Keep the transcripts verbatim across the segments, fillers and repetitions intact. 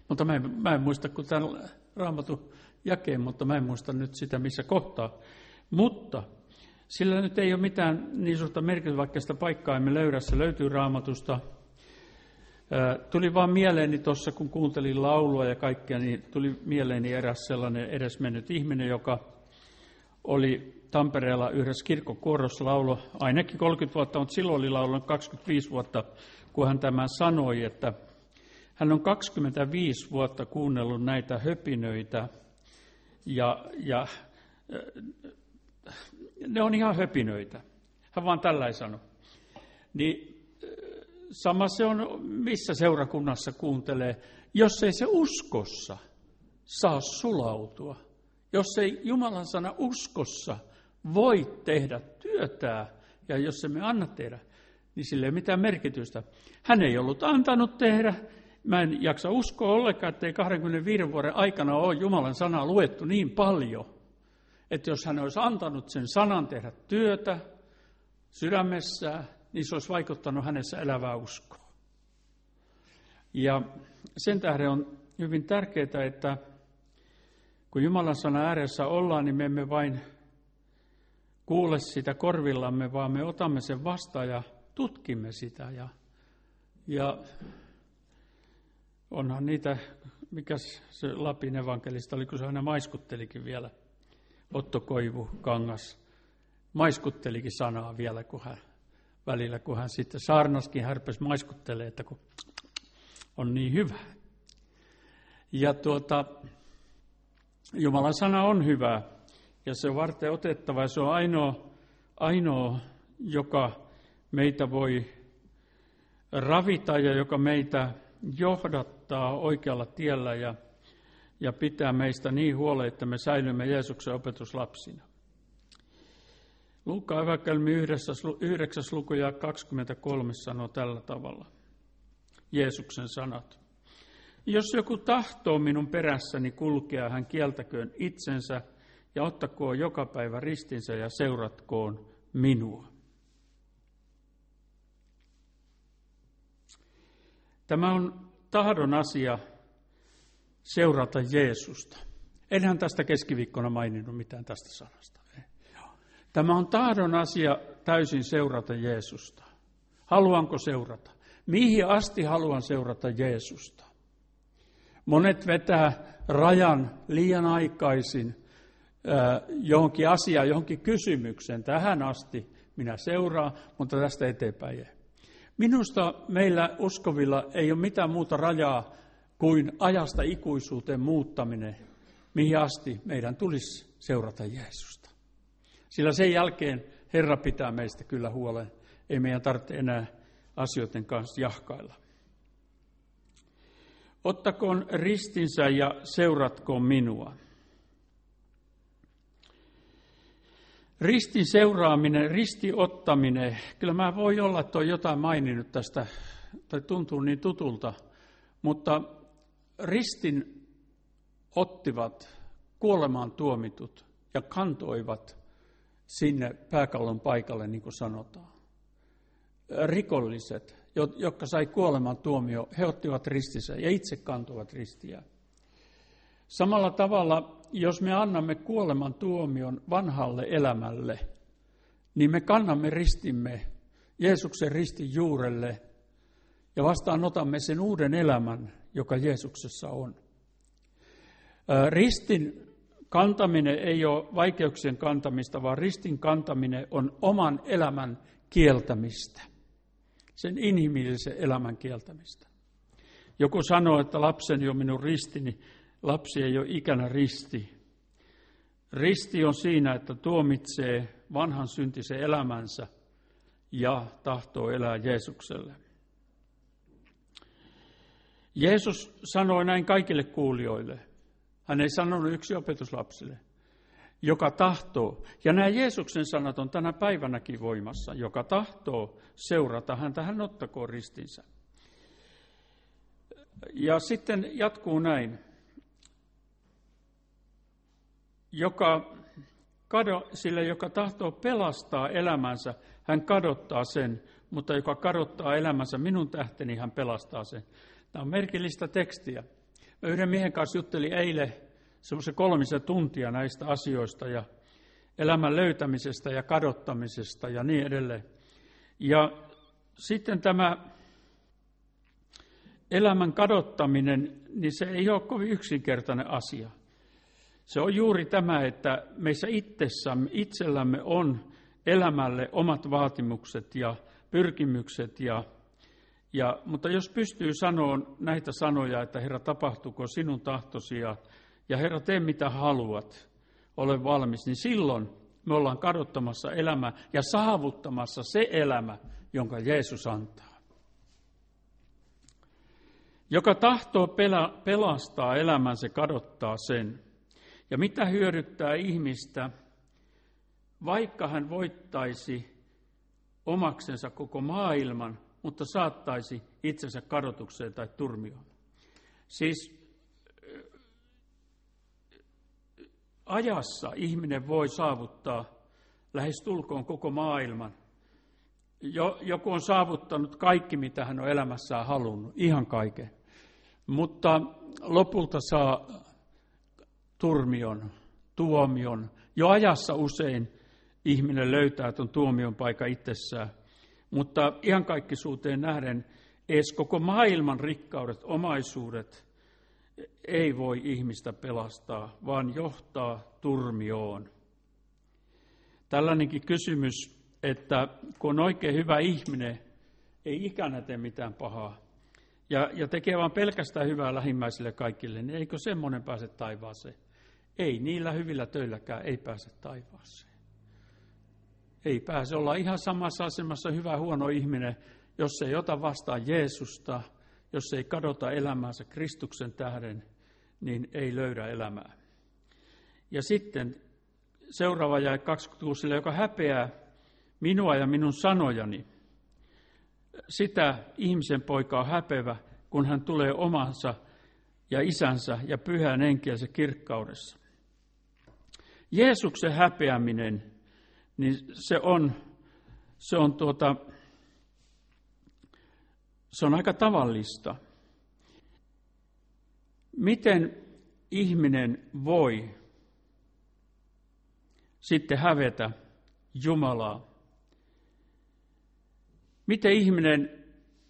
Mutta mä en, mä en muista, kun tämän Raamatun jakeen, mutta mä en muista nyt sitä, missä kohtaa. Mutta sillä nyt ei ole mitään niin suurta merkitystä, vaikka sitä paikkaa emme löydä, se löytyy Raamatusta. Tuli vaan mieleeni tuossa, kun kuuntelin laulua ja kaikkea, niin tuli mieleeni eräs sellainen edesmennyt ihminen, joka oli Tampereella yhdessä kirkkokuorossa laulo ainakin kolmekymmentä vuotta, mutta silloin oli laulanut kaksikymmentäviisi vuotta, kun hän tämän sanoi, että hän on kaksikymmentäviisi vuotta kuunnellut näitä höpinöitä ja, ja ne on ihan höpinöitä. Hän vaan tällä sanoi. Niin sama se on, missä seurakunnassa kuuntelee, jos ei se uskossa saa sulautua. Jos ei Jumalan sana uskossa voi tehdä työtään, ja jos emme anna tehdä, niin sillä ei ole mitään merkitystä. Hän ei ollut antanut tehdä. Mä en jaksa uskoa ollenkaan, että ei kaksikymmentäviisi vuoden aikana ole Jumalan sanaa luettu niin paljon, että jos hän olisi antanut sen sanan tehdä työtä sydämessään, niin se olisi vaikuttanut hänessä elävää uskoa. Ja sen tähden on hyvin tärkeää, että kun Jumalan sana ääressä ollaan, niin me emme vain kuule sitä korvillamme, vaan me otamme sen vastaan ja tutkimme sitä. Ja, ja onhan niitä, mikä se Lapin evankelista oli, kun se aina maiskuttelikin vielä, Otto Koivukangas, maiskuttelikin sanaa vielä, kun hän välillä, kun hän sitten saarnaskin härpäs maiskuttelee, että kun on niin hyvä. Ja tuota, Jumalan sana on hyvä, ja se on varten otettava, ja se on ainoa, ainoa, joka meitä voi ravita ja joka meitä johdattaa oikealla tiellä ja, ja pitää meistä niin huolen, että me säilymme Jeesuksen opetuslapsina. Luukkaan evankeliumi yhdeksäs luku ja kaksikymmentäkolme sanoo tällä tavalla. Jeesuksen sanat. Jos joku tahtoo minun perässäni kulkea, hän kieltäköön itsensä ja ottakoon joka päivä ristinsä ja seuratkoon minua. Tämä on tahdon asia seurata Jeesusta. Enhän tästä keskiviikkona maininnut mitään tästä sanasta. Tämä on tahdon asia täysin seurata Jeesusta. Haluanko seurata? Mihin asti haluan seurata Jeesusta? Monet vetää rajan liian aikaisin äh, johonkin asiaan, johonkin kysymykseen. Tähän asti minä seuraan, mutta tästä eteenpäin ei. Minusta meillä uskovilla ei ole mitään muuta rajaa kuin ajasta ikuisuuteen muuttaminen, mihin asti meidän tulisi seurata Jeesusta. Sillä sen jälkeen Herra pitää meistä kyllä huolen. Ei meidän tarvitse enää asioiden kanssa jahkailla. Ottakoon ristinsä ja seuratkoon minua. Ristin seuraaminen, ristiottaminen. Kyllä mä voi olla, että on jotain maininnut tästä, tai tuntuu niin tutulta, mutta ristin ottivat kuolemaan tuomitut ja kantoivat sinne pääkallon paikalle, niin kuin sanotaan. Rikolliset, jotka sai kuoleman tuomio, he ottivat ristinsä ja itse kantoivat ristiä. Samalla tavalla, jos me annamme kuoleman tuomion vanhalle elämälle, niin me kannamme ristimme Jeesuksen ristin juurelle ja vastaanotamme sen uuden elämän, joka Jeesuksessa on. Ristin kantaminen ei ole vaikeuksien kantamista, vaan ristin kantaminen on oman elämän kieltämistä. Sen inhimillisen elämän kieltämistä. Joku sanoo, että lapseni on minun ristini. Lapsi ei ole ikänä risti. Risti on siinä, että tuomitsee vanhan syntisen elämänsä ja tahtoo elää Jeesukselle. Jeesus sanoi näin kaikille kuulijoille. Hän ei sanonut yksi opetuslapsille, joka tahtoo. Ja nämä Jeesuksen sanat on tänä päivänäkin voimassa. Joka tahtoo seurata häntä, hän ottakoon ristinsä. Ja sitten jatkuu näin. Joka, kado, sille, joka tahtoo pelastaa elämänsä, hän kadottaa sen, mutta joka kadottaa elämänsä minun tähteni, hän pelastaa sen. Tämä on merkillistä tekstiä. Mä yhden miehen kanssa juttelin eilen semmoisen kolmisen tuntia näistä asioista ja elämän löytämisestä ja kadottamisesta ja niin edelleen. Ja sitten tämä elämän kadottaminen, niin se ei ole kovin yksinkertainen asia. Se on juuri tämä, että meissä itsessämme, itsellämme on elämälle omat vaatimukset ja pyrkimykset. Ja, ja, mutta jos pystyy sanoa näitä sanoja, että Herra, tapahtuuko sinun tahtosi ja, ja Herra, tee mitä haluat, ole valmis, niin silloin me ollaan kadottamassa elämää ja saavuttamassa se elämä, jonka Jeesus antaa. Joka tahtoo pela, pelastaa elämän, se kadottaa sen. Ja mitä hyödyttää ihmistä, vaikka hän voittaisi omaksensa koko maailman, mutta saattaisi itsensä kadotukseen tai turmioon. Siis ajassa ihminen voi saavuttaa lähestulkoon koko maailman. Jo, joku on saavuttanut kaikki, mitä hän on elämässään halunnut, ihan kaiken. Mutta lopulta saa turmion, tuomion. Jo ajassa usein ihminen löytää tuon tuomion paikan itsessään. Mutta iankaikkisuuteen nähden edes koko maailman rikkaudet, omaisuudet ei voi ihmistä pelastaa, vaan johtaa turmioon. Tällainenkin kysymys, että kun on oikein hyvä ihminen, ei ikänä tee mitään pahaa, ja, ja tekee vaan pelkästään hyvää lähimmäisille kaikille, niin eikö semmoinen pääse taivaaseen? Ei, niillä hyvillä töilläkään ei pääse taivaaseen. Ei pääse olla ihan samassa asemassa hyvä huono ihminen, jos ei ota vastaan Jeesusta, jos ei kadota elämäänsä Kristuksen tähden, niin ei löydä elämää. Ja sitten seuraava jae kaksikymmentäkuusi, joka häpeää minua ja minun sanojani. Sitä ihmisen poika on häpevä, kun hän tulee omansa ja isänsä ja pyhän henkensä kirkkaudessa. Jeesuksen häpeäminen, niin se on, se on, tuota, se on aika tavallista. Miten ihminen voi sitten hävetä Jumalaa? Miten ihminen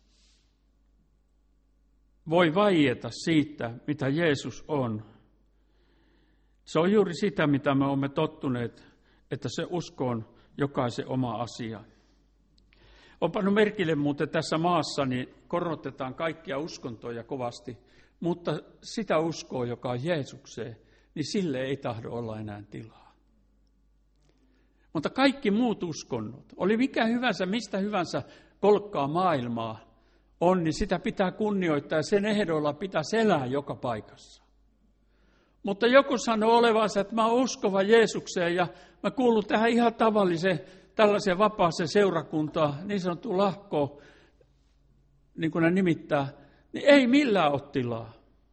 voi vaieta siitä, mitä Jeesus on? Se on juuri sitä, mitä me olemme tottuneet, että se usko on jokaisen oma asia. On pannut merkille muuten tässä maassa, niin korotetaan kaikkia uskontoja kovasti, mutta sitä uskoa, joka on Jeesukseen, niin sille ei tahdo olla enää tilaa. Mutta kaikki muut uskonnot, oli mikä hyvänsä, mistä hyvänsä kolkkaa maailmaa on, niin sitä pitää kunnioittaa ja sen ehdolla pitäisi elää joka paikassa. Mutta joku sanoo olevansa, että mä oon uskova Jeesukseen ja mä kuulun tähän ihan tavalliseen tällaiseen vapaaseen seurakuntaan, niin sanottu lahkoon, niin kuin ne nimittää, niin ei millään ole tilaa.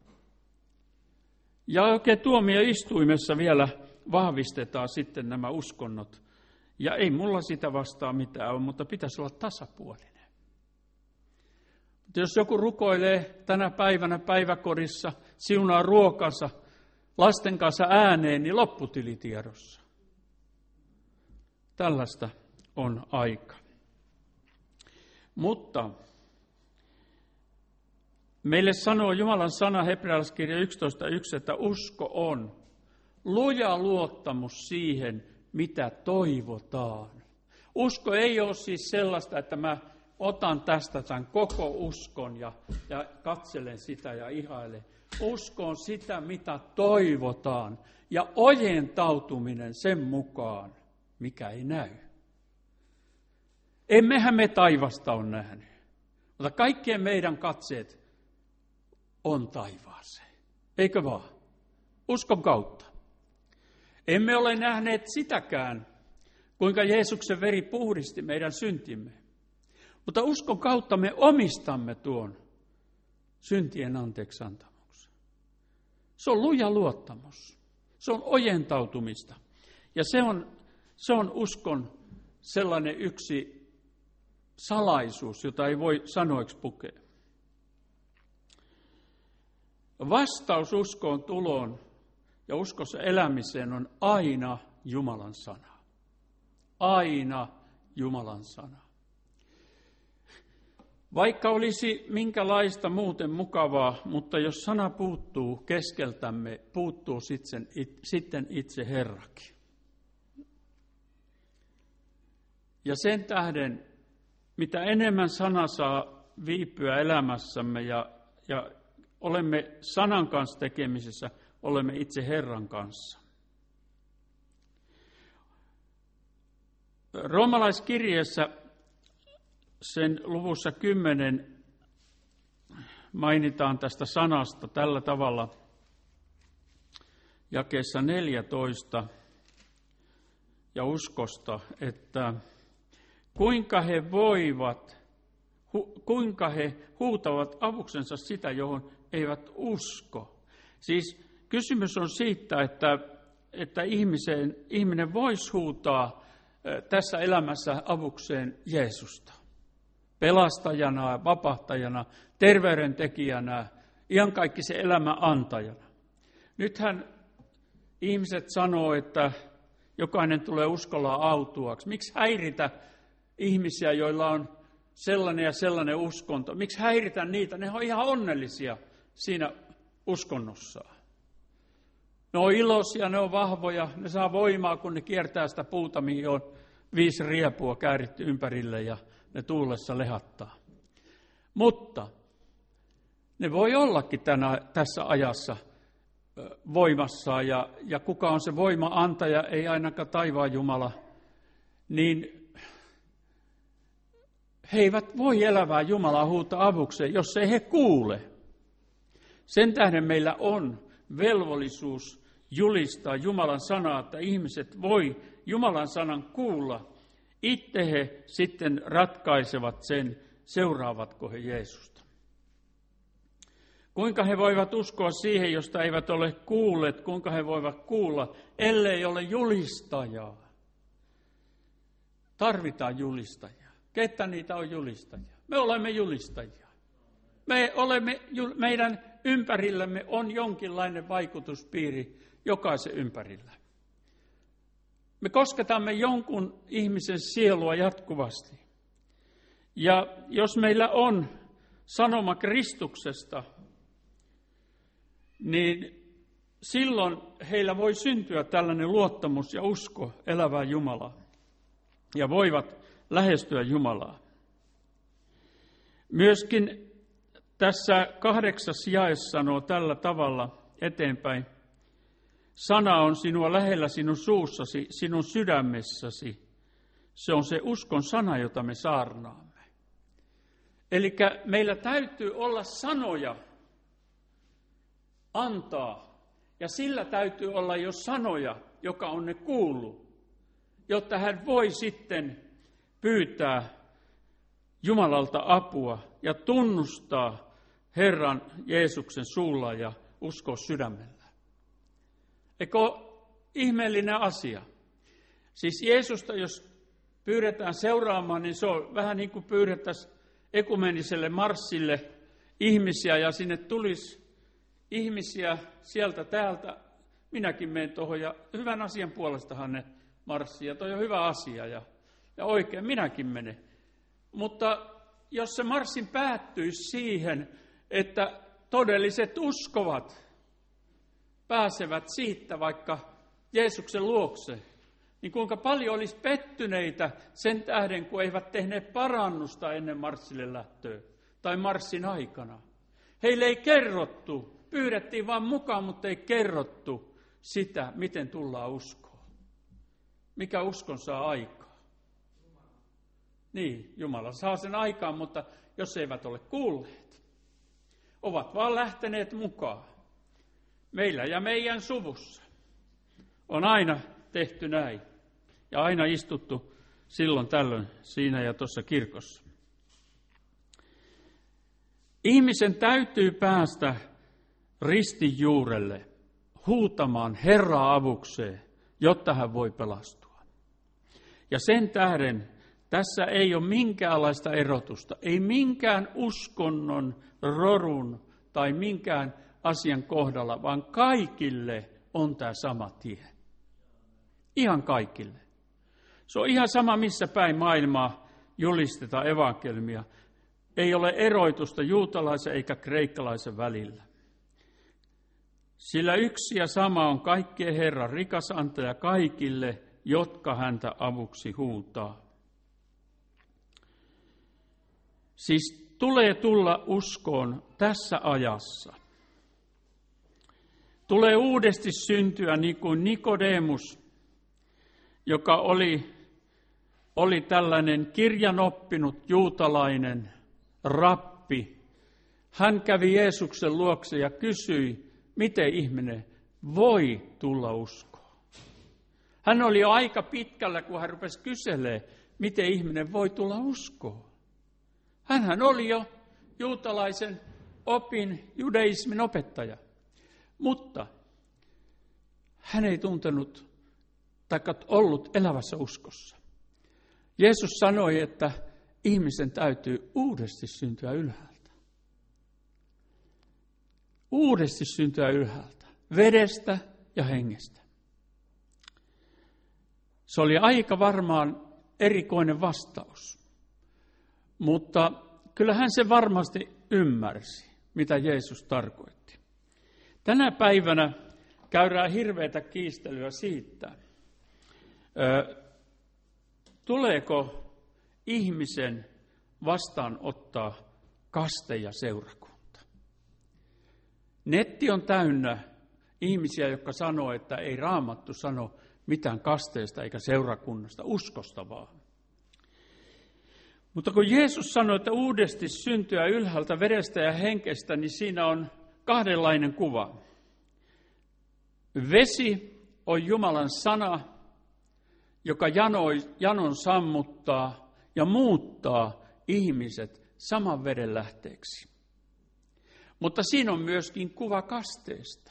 Ja oikein tuomioistuimessa vielä vahvistetaan sitten nämä uskonnot. Ja ei mulla sitä vastaan mitään ole, mutta pitäisi olla tasapuolinen. Mutta jos joku rukoilee tänä päivänä päiväkodissa, siunaa ruokansa lasten kanssa ääneen, niin lopputilitiedossa. Tällaista on aika. Mutta meille sanoo Jumalan sana hebrealaiskirja yksitoista yksi, että usko on luja luottamus siihen, mitä toivotaan. Usko ei ole siis sellaista, että mä otan tästä tämän koko uskon ja, ja katselen sitä ja ihailen. Usko on sitä, mitä toivotaan ja ojentautuminen sen mukaan, mikä ei näy. Emmehän me taivasta ole nähnyt, mutta kaikkien meidän katseet on taivaaseen. Eikö vaan? Uskon kautta. Emme ole nähneet sitäkään, kuinka Jeesuksen veri puhdisti meidän syntimme. Mutta uskon kautta me omistamme tuon syntien anteeksiantamuksen. Se on luja luottamus. Se on ojentautumista. Ja se on, se on uskon sellainen yksi salaisuus, jota ei voi sanoiksi pukea. Vastaus uskoon tuloon ja uskossa elämiseen on aina Jumalan sana. Aina Jumalan sana. Vaikka olisi minkälaista muuten mukavaa, mutta jos sana puuttuu keskeltämme, puuttuu sitten itse Herrakin. Ja sen tähden, mitä enemmän sana saa viipyä elämässämme ja, ja olemme sanan kanssa tekemisissä, olemme itse Herran kanssa. Roomalaiskirjeessä sen luvussa kymmenen mainitaan tästä sanasta tällä tavalla jakeessa neljätoista ja uskosta, että kuinka he voivat, hu, kuinka he huutavat avuksensa sitä, johon eivät usko. Siis kysymys on siitä, että, että ihmisen, ihminen voisi huutaa tässä elämässä avukseen Jeesusta. Pelastajana, vapahtajana, terveydentekijänä, iankaikkisen elämän antajana. Nythän ihmiset sanoo, että jokainen tulee uskolla autuaksi. Miksi häiritä ihmisiä, joilla on sellainen ja sellainen uskonto? Miksi häiritä niitä? Ne on ihan onnellisia siinä uskonnossaan. Ne on iloisia, ne on vahvoja, ne saa voimaa, kun ne kiertää sitä puuta, mihin on viisi riepua kääritty ympärille ja ne tuulessa lehattaa. Mutta ne voi ollakin tänä, tässä ajassa voimassaan, ja, ja kuka on se voima-antaja, ei ainakaan taivaan Jumala, niin he eivät voi elävää Jumalaa huutaa avukseen, jos ei he kuule. Sen tähden meillä on velvollisuus julistaa Jumalan sanaa, että ihmiset voi Jumalan sanan kuulla. Itse he sitten ratkaisevat sen, seuraavatko he Jeesusta. Kuinka he voivat uskoa siihen, josta eivät ole kuulleet, kuinka he voivat kuulla, ellei ole julistajaa. Tarvitaan julistajia. Ketä niitä on julistajia? Me olemme julistajia. Me olemme, meidän ympärillämme on jonkinlainen vaikutuspiiri jokaisen ympärillä. Me kosketamme jonkun ihmisen sielua jatkuvasti. Ja jos meillä on sanoma Kristuksesta, niin silloin heillä voi syntyä tällainen luottamus ja usko elävää Jumalaa. Ja voivat lähestyä Jumalaa. Myöskin tässä kahdeksas jae sanoo tällä tavalla eteenpäin. Sana on sinua lähellä sinun suussasi, sinun sydämessäsi. Se on se uskon sana, jota me saarnaamme. Eli meillä täytyy olla sanoja antaa. Ja sillä täytyy olla jo sanoja, joka on ne kuullut, jotta hän voi sitten pyytää Jumalalta apua ja tunnustaa Herran Jeesuksen suulla ja uskoa sydämellä. Eikö ihmeellinen asia? Siis Jeesusta, jos pyydetään seuraamaan, niin se on vähän niin kuin pyydettäisiin ekumeniselle marssille ihmisiä ja sinne tulisi ihmisiä sieltä täältä. Minäkin menen tuohon ja hyvän asian puolestahan ne marssii ja toi on hyvä asia ja, ja oikein minäkin menen. Mutta jos se marssin päättyisi siihen, että todelliset uskovat pääsevät siitä vaikka Jeesuksen luokse, niin kuinka paljon olisi pettyneitä sen tähden, kun eivät tehneet parannusta ennen marssille lähtöä tai marssin aikana. Heille ei kerrottu, pyydettiin vaan mukaan, mutta ei kerrottu sitä, miten tullaan uskoon. Mikä uskon saa aikaa? Niin, Jumala saa sen aikaan, mutta jos eivät ole kuulleet, ovat vaan lähteneet mukaan. Meillä ja meidän suvussa on aina tehty näin ja aina istuttu silloin tällöin siinä ja tuossa kirkossa. Ihmisen täytyy päästä ristin juurelle huutamaan Herraa avukseen, jotta hän voi pelastua. Ja sen tähden tässä ei ole minkäänlaista erotusta, ei minkään uskonnon, rorun tai minkään asian kohdalla, vaan kaikille on tämä sama tie. Ihan kaikille. Se on ihan sama, missä päin maailmaa julistetaan evankeliumia. Ei ole eroitusta juutalaisen eikä kreikkalaisen välillä. Sillä yksi ja sama on kaikkien Herran rikas antaja kaikille, jotka häntä avuksi huutaa. Siis tulee tulla uskoon tässä ajassa. Tulee uudesti syntyä niin kuin Nikodemus, joka oli, oli tällainen kirjanoppinut juutalainen rappi. Hän kävi Jeesuksen luokse ja kysyi, miten ihminen voi tulla uskoon. Hän oli jo aika pitkällä, kun hän rupesi kyselemään, miten ihminen voi tulla uskoon. Hänhän oli jo juutalaisen opin, judaismin opettaja. Mutta hän ei tuntenut tai ollut elävässä uskossa. Jeesus sanoi, että ihmisen täytyy uudesti syntyä ylhäältä. Uudesti syntyä ylhäältä, vedestä ja hengestä. Se oli aika varmaan erikoinen vastaus, mutta kyllähän se varmasti ymmärsi, mitä Jeesus tarkoitti. Tänä päivänä käydään hirveätä kiistelyä siitä, ö, tuleeko ihmisen vastaanottaa kaste ja seurakunta. Netti on täynnä ihmisiä, jotka sanoo, että ei Raamattu sano mitään kasteesta eikä seurakunnasta, uskosta vaan. Mutta kun Jeesus sanoi, että uudesti syntyä ylhäältä vedestä ja henkestä, niin siinä on kahdenlainen kuva. Vesi on Jumalan sana, joka janoi, janon sammuttaa ja muuttaa ihmiset saman veden lähteeksi. Mutta siinä on myöskin kuva kasteesta,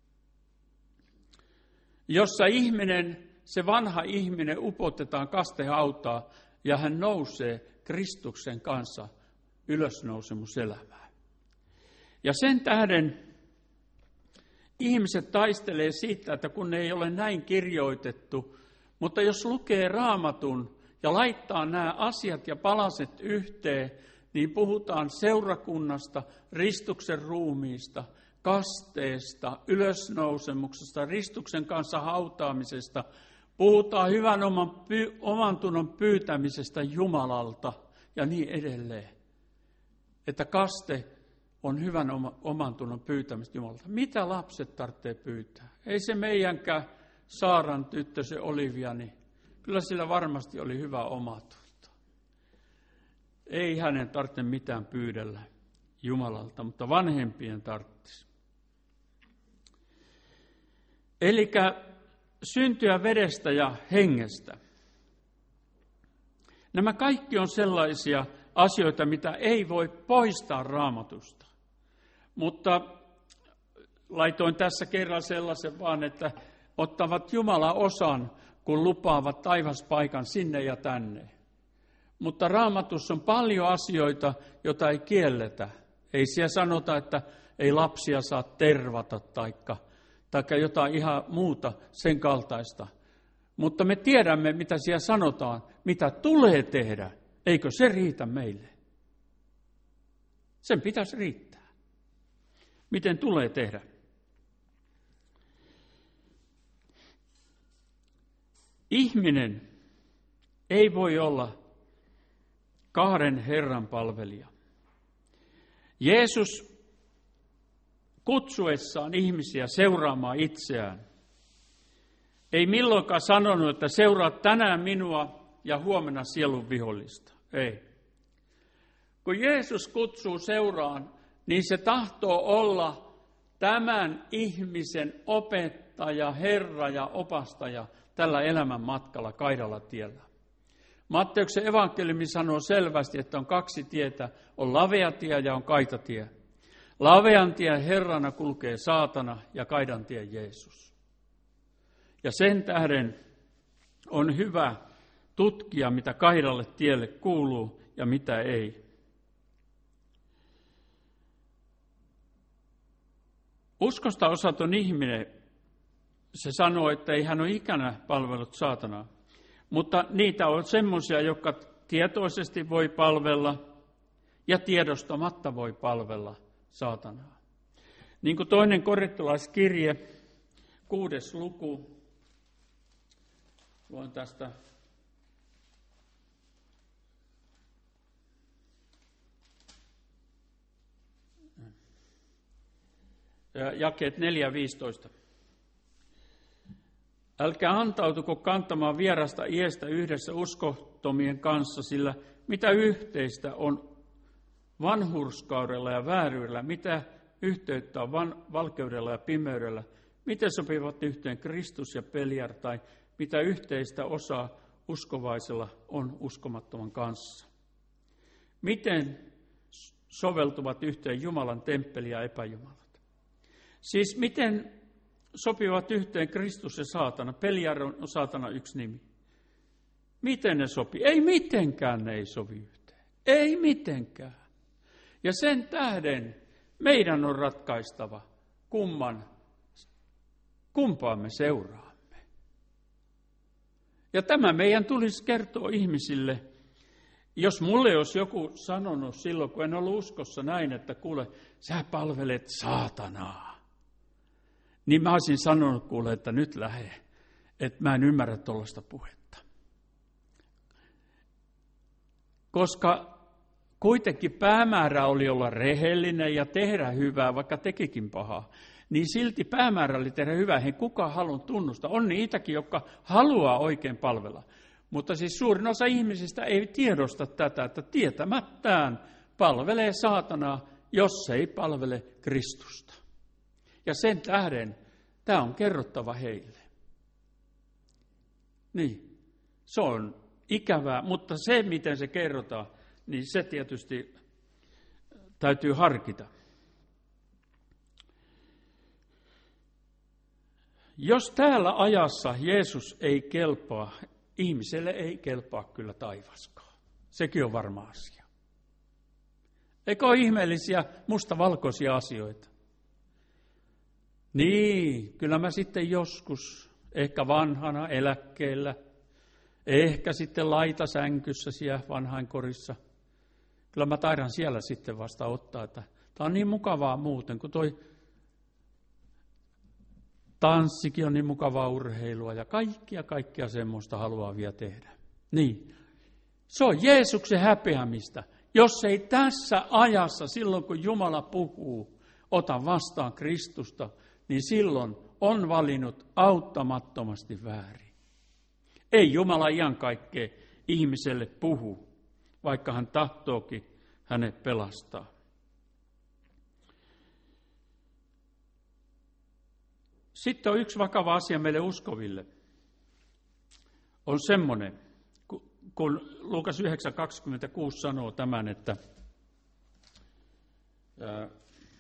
jossa ihminen, se vanha ihminen upotetaan kastehautaan ja hän nousee Kristuksen kanssa ylösnousemuselämään. Ja sen tähden ihmiset taistelee siitä, että kun ei ole näin kirjoitettu, mutta jos lukee Raamatun ja laittaa nämä asiat ja palaset yhteen, niin puhutaan seurakunnasta, Ristuksen ruumiista, kasteesta, ylösnousemuksesta, Ristuksen kanssa hautaamisesta. Puhutaan hyvän oman, py, oman tunnon pyytämisestä Jumalalta ja niin edelleen. Että kaste on hyvän oma, oman tunnon pyytämistä Jumalalta. Mitä lapset tarvitsee pyytää? Ei se meidänkään Saaran tyttö, se Olivia, niin kyllä sillä varmasti oli hyvä omatunto. Ei hänen tarvitse mitään pyydellä Jumalalta, mutta vanhempien tarvitsisi. Eli syntyä vedestä ja hengestä. Nämä kaikki on sellaisia asioita, mitä ei voi poistaa Raamatusta. Mutta laitoin tässä kerran sellaisen vaan, että ottavat Jumala osan, kun lupaavat taivaspaikan sinne ja tänne. Mutta Raamatussa on paljon asioita, joita ei kielletä. Ei siellä sanota, että ei lapsia saa tervata taikka, taikka jotain ihan muuta sen kaltaista. Mutta me tiedämme, mitä siellä sanotaan, mitä tulee tehdä. Eikö se riitä meille? Sen pitäisi riittää. Miten tulee tehdä? Ihminen ei voi olla kahden Herran palvelija. Jeesus kutsuessaan ihmisiä seuraamaan itseään ei milloinkaan sanonut, että seuraa tänään minua ja huomenna sielun vihollista. Ei. Kun Jeesus kutsuu seuraan, niin se tahtoo olla tämän ihmisen opettaja, Herra ja opastaja tällä elämän matkalla, kaidalla tiellä. Matteuksen evankeliumi sanoo selvästi, että on kaksi tietä, on lavea tie ja on kaitatie. Lavean tien Herrana kulkee saatana ja kaidan tien Jeesus. Ja sen tähden on hyvä tutkia, mitä kaidalle tielle kuuluu ja mitä ei. Uskosta osaton ihminen, se sanoo, että ei hän ole ikänä palvellut saatanaa. Mutta niitä on semmoisia, jotka tietoisesti voi palvella ja tiedostamatta voi palvella saatanaa. Niin kuin toinen korintolaiskirje, kuudes luku, luen tästä jakeet neljä viisitoista. Älkää antautuko kantamaan vierasta iestä yhdessä uskottomien kanssa, sillä mitä yhteistä on vanhurskaudella ja vääryydellä, mitä yhteyttä on van, valkeudella ja pimeydellä, miten sopivat yhteen Kristus ja Beliar, tai mitä yhteistä osaa uskovaisella on uskomattoman kanssa. Miten soveltuvat yhteen Jumalan temppeli ja epäjumalat? Siis miten sopivat yhteen Kristus ja saatana? Beliar on saatana yksi nimi. Miten ne sopii? Ei mitenkään ne ei sovi yhteen. Ei mitenkään. Ja sen tähden meidän on ratkaistava, kumman, kumpaa me seuraamme. Ja tämä meidän tulisi kertoa ihmisille. Jos mulle olisi joku sanonut silloin, kun en ollut uskossa näin, että kuule, sä palvelet saatanaa. Niin mä olisin sanonut kuule, että nyt lähde, että mä en ymmärrä tuollaista puhetta. Koska kuitenkin päämäärä oli olla rehellinen ja tehdä hyvää, vaikka tekikin pahaa. Niin silti päämäärä oli tehdä hyvää, ei kukaan halunnut tunnustaa. On niitäkin, jotka haluaa oikein palvella. Mutta siis suurin osa ihmisistä ei tiedosta tätä, että tietämättään palvelee saatanaa, jos ei palvele Kristusta. Ja sen tähden tämä on kerrottava heille. Niin, se on ikävää, mutta se, miten se kerrotaan, niin se tietysti täytyy harkita. Jos täällä ajassa Jeesus ei kelpaa, ihmiselle ei kelpaa kyllä taivaskaan. Sekin on varma asia. Eikö ole ihmeellisiä mustavalkoisia asioita? Niin, kyllä mä sitten joskus, ehkä vanhana eläkkeellä, ehkä sitten laitasänkyssä siellä vanhainkorissa. Kyllä mä taidan siellä sitten vasta ottaa, että tämä on niin mukavaa muuten, kun toi tanssikin on niin mukavaa urheilua ja kaikkia kaikkia semmoista haluaa vielä tehdä. Niin, se on Jeesuksen häpeämistä. Jos ei tässä ajassa, silloin kun Jumala puhuu, ota vastaan Kristusta, niin silloin on valinnut auttamattomasti väärin. Ei Jumala iankaikkeen ihmiselle puhu, vaikka hän tahtookin hänet pelastaa. Sitten on yksi vakava asia meille uskoville. On semmoinen, kun Luukas yhdeksän kaksikymmentäkuusi sanoo tämän, että ää,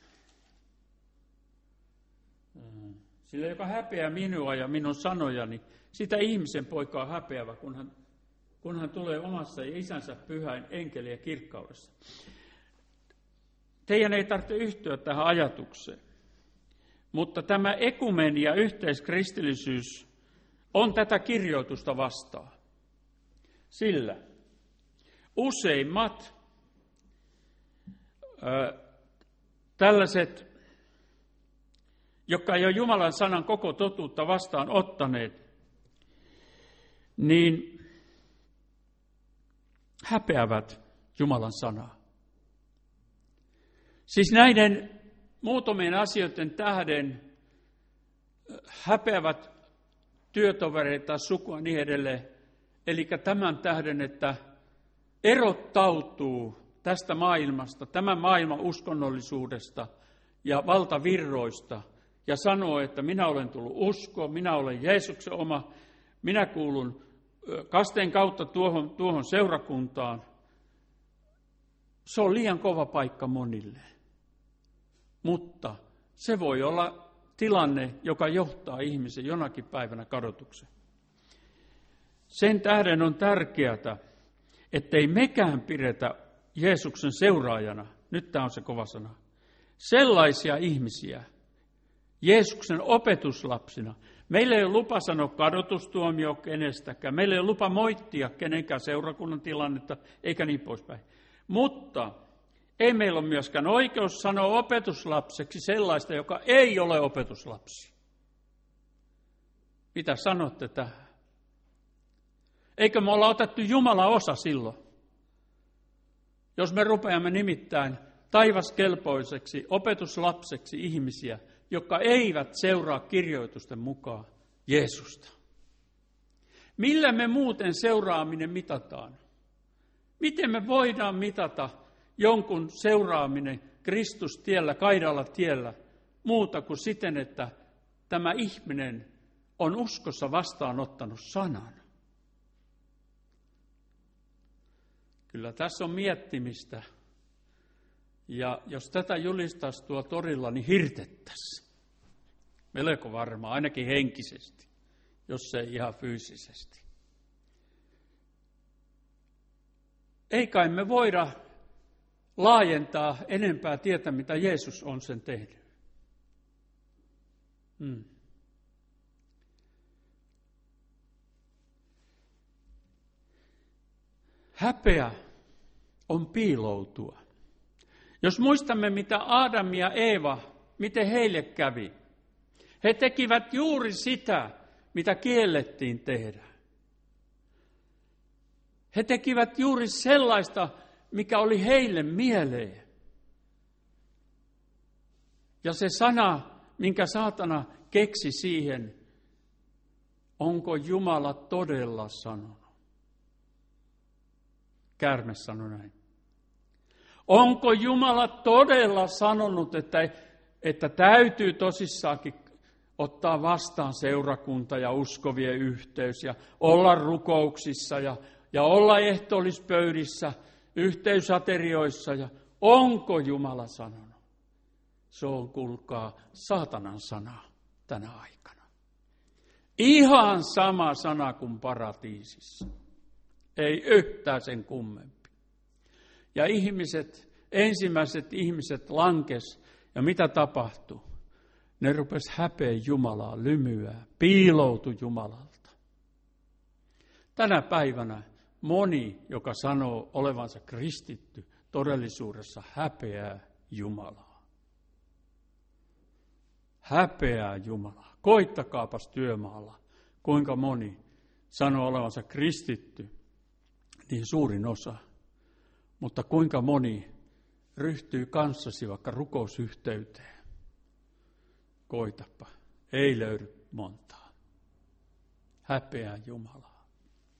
sillä joka häpeää minua ja minun sanojani, sitä ihmisen poika on häpeävä, kun hän, kun hän tulee omassa ja isänsä pyhäin enkeli ja kirkkaudessa. Teidän ei tarvitse yhtyä tähän ajatukseen. Mutta tämä ekumeni ja yhteiskristillisyys on tätä kirjoitusta vastaan. Sillä useimmat ö, tällaiset, jotka ei ole Jumalan sanan koko totuutta vastaan ottaneet, niin häpeävät Jumalan sanaa. Siis näiden muutamien asioiden tähden häpeävät työtovereita, sukua niin edelleen. Eli tämän tähden, että erottautuu tästä maailmasta, tämän maailman uskonnollisuudesta ja valtavirroista ja sanoo, että minä olen tullut uskoon, minä olen Jeesuksen oma, minä kuulun kasteen kautta tuohon, tuohon seurakuntaan. Se on liian kova paikka monille. Mutta se voi olla tilanne, joka johtaa ihmisen jonakin päivänä kadotukseen. Sen tähden on tärkeää, ettei mekään pidetä Jeesuksen seuraajana, nyt tämä on se kova sana, sellaisia ihmisiä, Jeesuksen opetuslapsina. Meillä ei ole lupa sanoa kadotustuomio kenestäkään. Meillä ei ole lupa moittia kenenkään seurakunnan tilannetta, eikä niin poispäin. Mutta ei meillä ole myöskään oikeus sanoa opetuslapseksi sellaista, joka ei ole opetuslapsi. Mitä sanotte tähän? Eikö me olla otettu Jumalan osa silloin? Jos me rupeamme nimittäin taivaskelpoiseksi opetuslapseksi ihmisiä, jotka eivät seuraa kirjoitusten mukaan Jeesusta. Millä me muuten seuraaminen mitataan? Miten me voidaan mitata jonkun seuraaminen Kristustiellä, kaidalla tiellä, muuta kuin siten, että tämä ihminen on uskossa vastaanottanut sanan? Kyllä tässä on miettimistä. Ja jos tätä julistaisi tuo torilla, niin hirtettäisiin. Melko varmaan, ainakin henkisesti, jos ei ihan fyysisesti. Ei kai me voida laajentaa enempää tietä, mitä Jeesus on sen tehnyt. Hmm. Häpeä on piiloutua. Jos muistamme, mitä Adam ja Eeva, miten heille kävi. He tekivät juuri sitä, mitä kiellettiin tehdä. He tekivät juuri sellaista, mikä oli heille mieleen. Ja se sana, minkä saatana keksi siihen, onko Jumala todella sanonut? Käärme sanoi näin. Onko Jumala todella sanonut, että, että täytyy tosissaankin ottaa vastaan seurakunta ja uskovien yhteys ja olla rukouksissa ja, ja olla ehtoollispöydissä, yhteysaterioissa? Ja onko Jumala sanonut? Se on, kuulkaa, saatanan sana tänä aikana. Ihan sama sana kuin paratiisissa. Ei yhtään sen kummempi. Ja ihmiset, ensimmäiset ihmiset lankes, ja mitä tapahtui? Ne rupes häpeä Jumalaa, lymyää, piiloutui Jumalalta. Tänä päivänä moni, joka sanoo olevansa kristitty, todellisuudessa häpeää Jumalaa. Häpeää Jumalaa. Koittakaapas työmaalla, kuinka moni sanoo olevansa kristitty, niin suurin osa. Mutta kuinka moni ryhtyy kanssasi vaikka rukousyhteyteen? Koitapa, ei löydy montaa. Häpeää Jumalaa.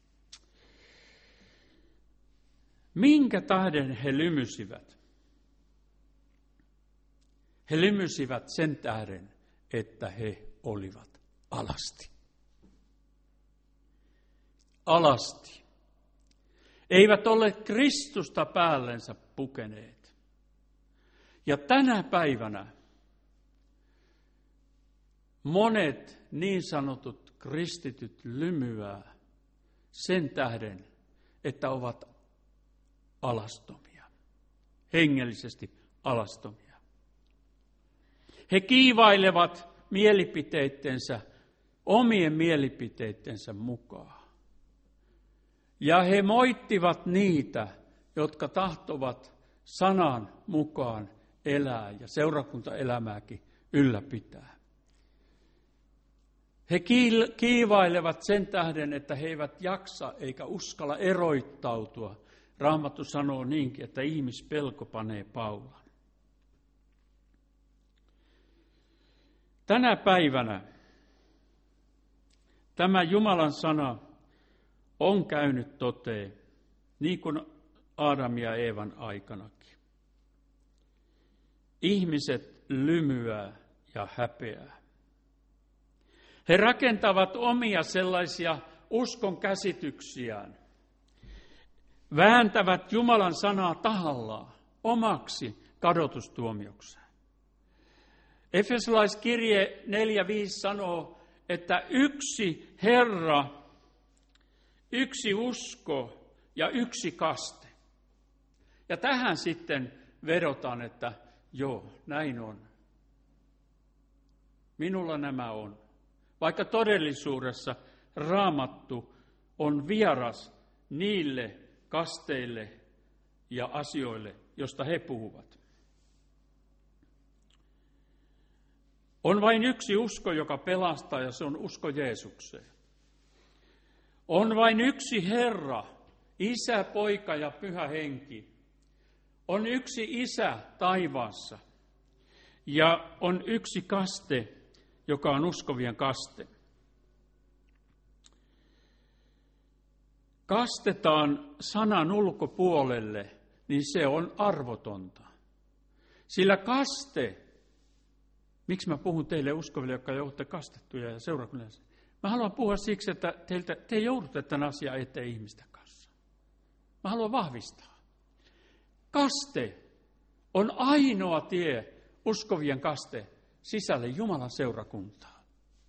Minkä tähden he lymysivät? He lymysivät sen tähden, että he olivat alasti. Alasti. Eivät ole Kristusta päällensä pukeneet. Ja tänä päivänä monet niin sanotut kristityt lymyää sen tähden, että ovat alastomia, hengellisesti alastomia. He kiivailevat mielipiteittensä, omien mielipiteittensä mukaan. Ja he moittivat niitä, jotka tahtovat sanan mukaan elää ja seurakuntaelämääkin ylläpitää. He kiivailevat sen tähden, että he eivät jaksa eikä uskalla eroittautua. Raamattu sanoo niinkin, että ihmispelko panee paulan. Tänä päivänä tämä Jumalan sana on käynyt toteen, niin kuin Adam ja Eevan aikanakin. Ihmiset lymyää ja häpeää. He rakentavat omia sellaisia uskon käsityksiään. Vääntävät Jumalan sanaa tahallaan omaksi kadotustuomiokseen. Efesolaiskirje neljä viisi sanoo, että yksi Herra, yksi usko ja yksi kaste. Ja tähän sitten vedotaan, että joo, näin on. Minulla nämä on. Vaikka todellisuudessa Raamattu on vieras niille kasteille ja asioille, josta he puhuvat. On vain yksi usko, joka pelastaa, ja se on usko Jeesukseen. On vain yksi Herra, Isä, Poika ja Pyhä Henki. On yksi Isä taivaassa. Ja on yksi kaste, joka on uskovien kaste. Kastetaan sanan ulkopuolelle, niin se on arvotonta. Sillä kaste, miksi mä puhun teille uskoville, jotka joudutte kastettuja ja seurakunnallisia? Mä haluan puhua siksi, että teiltä, te joudutte tämän asian eteen ihmisten kanssa. Mä haluan vahvistaa. Kaste on ainoa tie, uskovien kaste, sisälle Jumalan seurakuntaan.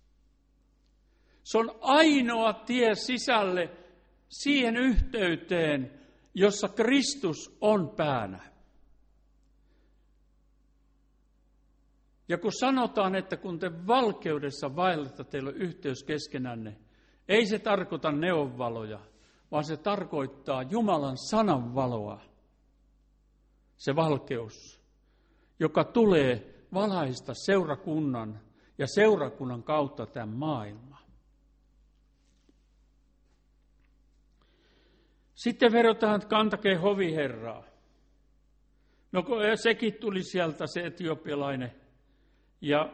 Se on ainoa tie sisälle siihen yhteyteen, jossa Kristus on päänä. Ja kun sanotaan, että kun te valkeudessa vaellette, teillä on yhteys keskenänne, ei se tarkoita neonvaloja, vaan se tarkoittaa Jumalan sanan valoa. Se valkeus, joka tulee valaista seurakunnan ja seurakunnan kautta tämän maailman. Sitten vedotaan, että kantakee hoviherraa. No sekin tuli sieltä, se etiopialainen. Ja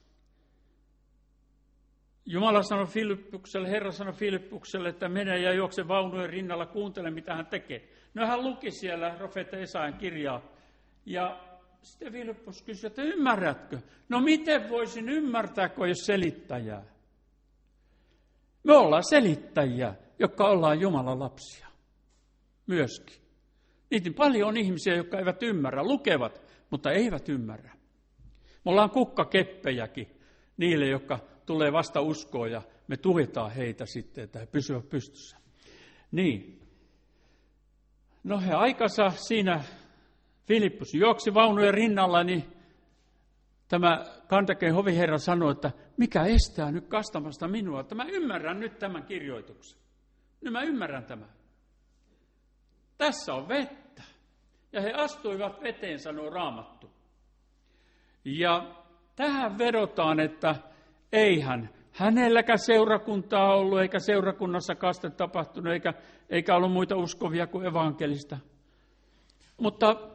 Jumala sanoi Filippukselle, Herra sanoi Filippukselle, että mene ja juokse vaunujen rinnalla, kuuntele mitä hän tekee. No hän luki siellä profeetta Jesajan kirjaa. Ja sitten Filippus kysyi, että ymmärrätkö? No miten voisin ymmärtää, kun ei ole selittäjää? Me ollaan selittäjiä, jotka ollaan Jumalan lapsia. Myöskin. Niitä paljon on ihmisiä, jotka eivät ymmärrä, lukevat, mutta eivät ymmärrä. Me ollaan kukkakeppejäkin niille, jotka tulee vasta uskoon ja me tuetaan heitä sitten, että he pysyvät pystyssä. Niin. No he aikansa siinä Filippus juoksi vaunujen rinnalla, niin tämä kantakeen hoviherra sanoi, että mikä estää nyt kastamasta minua, että mä ymmärrän nyt tämän kirjoituksen. Nyt mä ymmärrän tämän. Tässä on vettä. Ja he astuivat veteen, sanoo Raamattu. Ja tähän vedotaan, että eihän hänelläkään seurakuntaa ollut, eikä seurakunnassa kaste tapahtunut, eikä, eikä ollut muita uskovia kuin evankelista. Mutta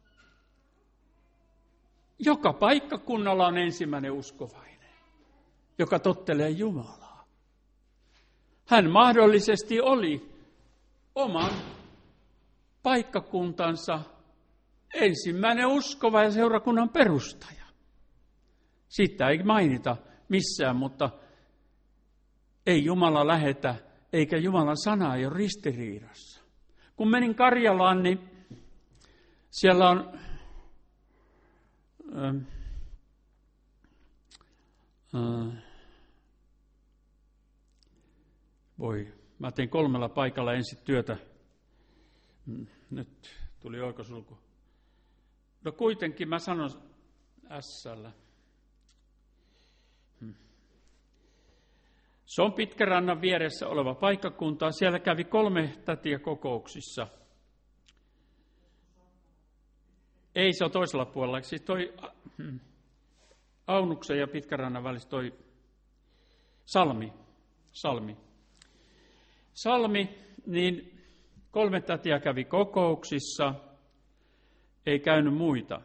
joka paikkakunnalla on ensimmäinen uskovainen, joka tottelee Jumalaa. Hän mahdollisesti oli oman paikkakuntansa ensimmäinen uskova ja seurakunnan perustaja. Siitä ei mainita missään, mutta ei Jumala lähetä, eikä Jumalan sana ei ole ristiriidassa. Kun menin Karjalaan, niin siellä on äh, äh, voi, mä tein kolmella paikalla ensin työtä. Nyt tuli oikosulku. No kuitenkin mä sanon Ässällä. Hmm. Se on Pitkärannan vieressä oleva paikkakunta. Siellä kävi kolme tätiä kokouksissa. Ei, se on toisella puolella. Siis toi hmm, Aunuksen ja Pitkärannan välissä toi Salmi. Salmi. Salmi, niin kolme tätiä kävi kokouksissa, ei käynyt muita.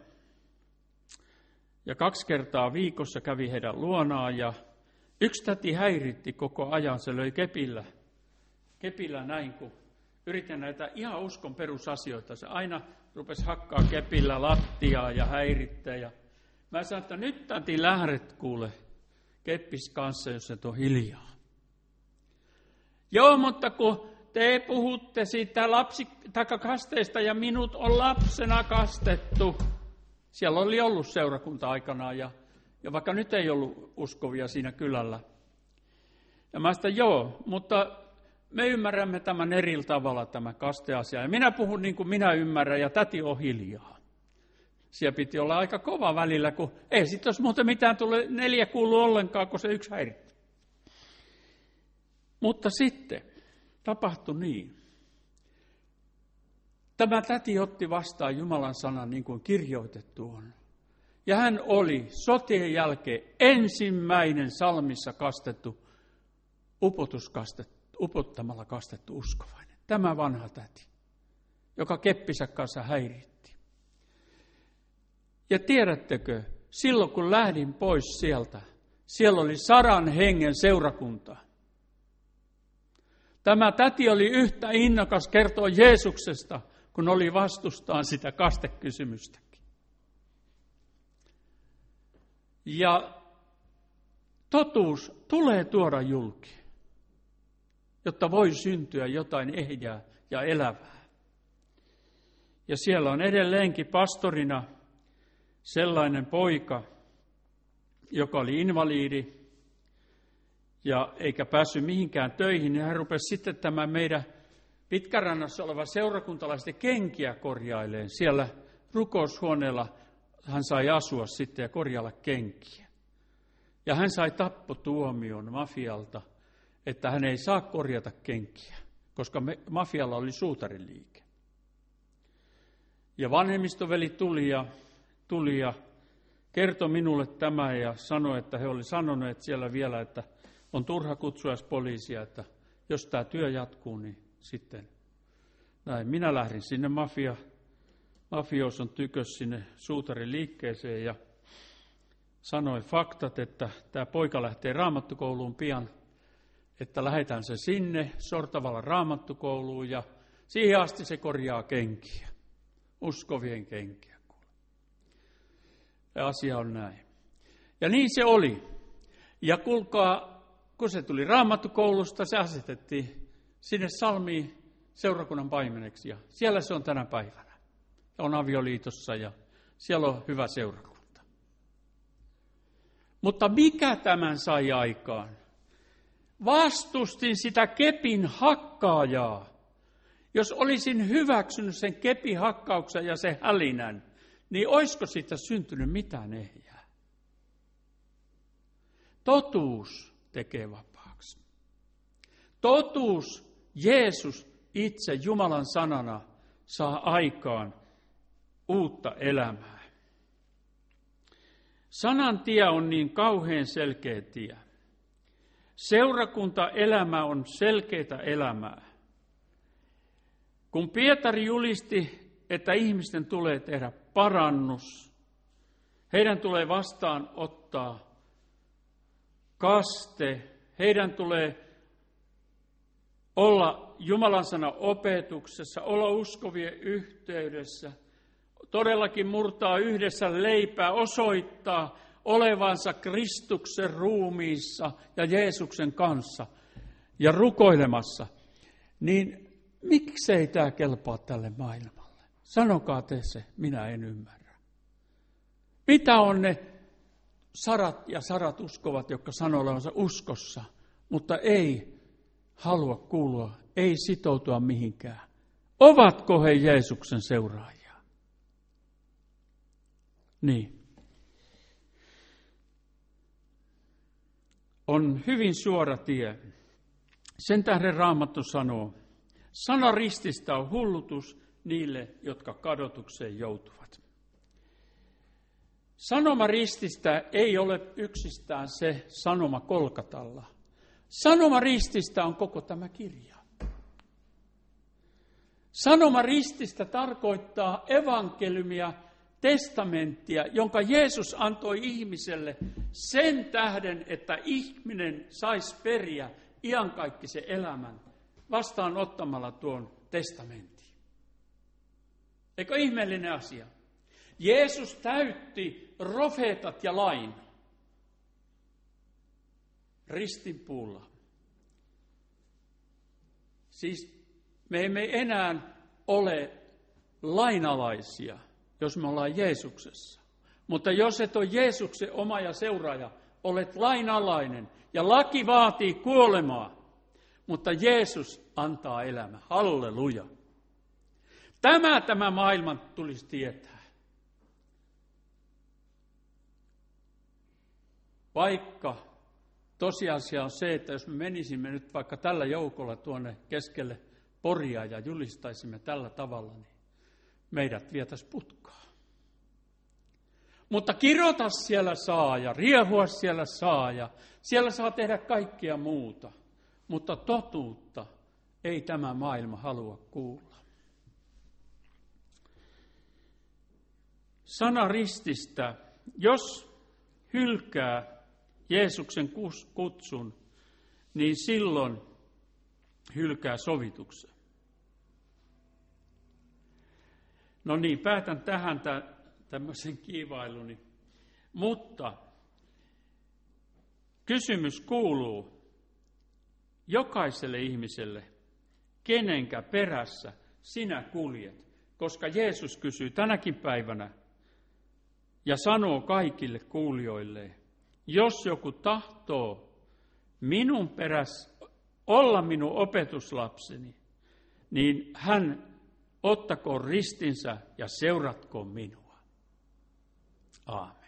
Ja kaksi kertaa viikossa kävi heidän luonaan ja yksi täti häiritti koko ajan, se löi kepillä, kepillä näin, kun yritin näitä ihan uskon perusasioita. Se aina rupesi hakkaa kepillä lattiaa ja häirittää. Ja mä sanoin, että nyt täti lähdet kuule keppis kanssa, jos et ole hiljaa. Joo, mutta kun te puhutte siitä lapsi, kasteesta ja minut on lapsena kastettu. Siellä oli ollut seurakunta aikanaan ja, ja vaikka nyt ei ollut uskovia siinä kylällä. Ja mä sanoin, joo, mutta me ymmärrämme tämän eri tavalla, tämä kasteasia. Ja minä puhun niin kuin minä ymmärrän ja täti on hiljaa. Siellä piti olla aika kova välillä, kun ei sitten olisi muuten mitään tule neljä kuulu ollenkaan, kun se yksi häiritti. Mutta sitten tapahtui niin. Tämä täti otti vastaan Jumalan sanan niin kuin kirjoitettu on. Ja hän oli sotien jälkeen ensimmäinen salmissa kastettu, upotuskastettu, upottamalla kastettu uskovainen. Tämä vanha täti, joka keppisä kanssa häiritti. Ja tiedättekö, silloin kun lähdin pois sieltä, siellä oli sadan hengen seurakunta. Tämä täti oli yhtä innokas kertoa Jeesuksesta, kun oli vastustaan sitä kastekysymystäkin. Ja totuus tulee tuoda julki, jotta voi syntyä jotain ehjää ja elävää. Ja siellä on edelleenkin pastorina sellainen poika, joka oli invaliidi ja eikä päässyt mihinkään töihin. Ja hän rupesi sitten tämä meidän Pitkärannassa oleva seurakuntalaisten kenkiä korjaileen. Siellä rukoushuoneella hän sai asua sitten ja korjailla kenkiä. Ja hän sai tappotuomion mafialta, että hän ei saa korjata kenkiä, koska me, mafialla oli suutariliike. Ja vanhemmistoveli tuli ja, tuli ja kertoi minulle tämä ja sanoi, että he olivat sanoneet siellä vielä, että on turha kutsua poliisia, että jos tämä työ jatkuu, niin sitten näin. Minä lähdin sinne mafia, mafioson tykös sinne suutariliikkeeseen ja sanoin faktat, että tämä poika lähtee raamattukouluun pian, että lähetän se sinne sortavalla raamattukouluun ja siihen asti se korjaa kenkiä, uskovien kenkiä. Ja asia on näin. Ja niin se oli. Ja kuulkaa, kun se tuli raamattukoulusta, se asetettiin sinne Salmiin seurakunnan paimeneksi ja siellä se on tänä päivänä. On avioliitossa ja siellä on hyvä seurakunta. Mutta mikä tämän sai aikaan? Vastustin sitä kepin hakkaajaa. Jos olisin hyväksynyt sen kepin hakkauksen ja sen hälinän, niin olisiko siitä syntynyt mitään ehjää? Totuus tekee vapaaksi. Totuus, Jeesus itse Jumalan sanana saa aikaan uutta elämää. Sanan tie on niin kauhean selkeä tie. Seurakuntaelämä on selkeää elämää. Kun Pietari julisti, että ihmisten tulee tehdä parannus, heidän tulee vastaan ottaa kaste, heidän tulee olla Jumalan sanan opetuksessa, olla uskovien yhteydessä, todellakin murtaa yhdessä leipää, osoittaa olevansa Kristuksen ruumiissa ja Jeesuksen kanssa ja rukoilemassa, niin miksei tämä kelpaa tälle maailmalle? Sanokaa te se, minä en ymmärrä. Mitä on ne sadat ja sadat uskovat, jotka sanoo olevansa uskossa, mutta ei halua kuulua, ei sitoutua mihinkään? Ovatko he Jeesuksen seuraajia? Niin. On hyvin suora tie. Sen tähden Raamattu sanoo, sana rististä on hullutus niille, jotka kadotukseen joutuvat. Sanoma rististä ei ole yksistään se sanoma Kolkatalla. Sanoma rististä on koko tämä kirja. Sanoma rististä tarkoittaa evankeliumia, testamenttia, jonka Jeesus antoi ihmiselle sen tähden, että ihminen saisi periä iankaikkisen elämän vastaanottamalla tuon testamentin. Eikö ihmeellinen asia? Jeesus täytti profeetat ja lain ristinpuulla. Siis me emme enää ole lainalaisia, jos me ollaan Jeesuksessa. Mutta jos et ole Jeesuksen oma ja seuraaja, olet lainalainen ja laki vaatii kuolemaa, mutta Jeesus antaa elämä. Halleluja. Tämä tämä maailman tulisi tietää. Vaikka tosiasia on se, että jos me menisimme nyt vaikka tällä joukolla tuonne keskelle Poria ja julistaisimme tällä tavalla, niin meidät vietäisi putkaa. Mutta kirota siellä saa ja riehua siellä saa ja siellä saa tehdä kaikkea muuta. Mutta totuutta ei tämä maailma halua kuulla. Sana rististä, jos hylkää Jeesuksen kutsun, niin silloin hylkää sovituksen. No niin, päätän tähän tämmöisen kiivailuni. Mutta kysymys kuuluu jokaiselle ihmiselle, kenenkä perässä sinä kuljet. Koska Jeesus kysyy tänäkin päivänä ja sanoo kaikille kuulijoille, jos joku tahtoo minun perässä olla minun opetuslapseni, niin hän ottakoon ristinsä ja seuratkoon minua. Aamen.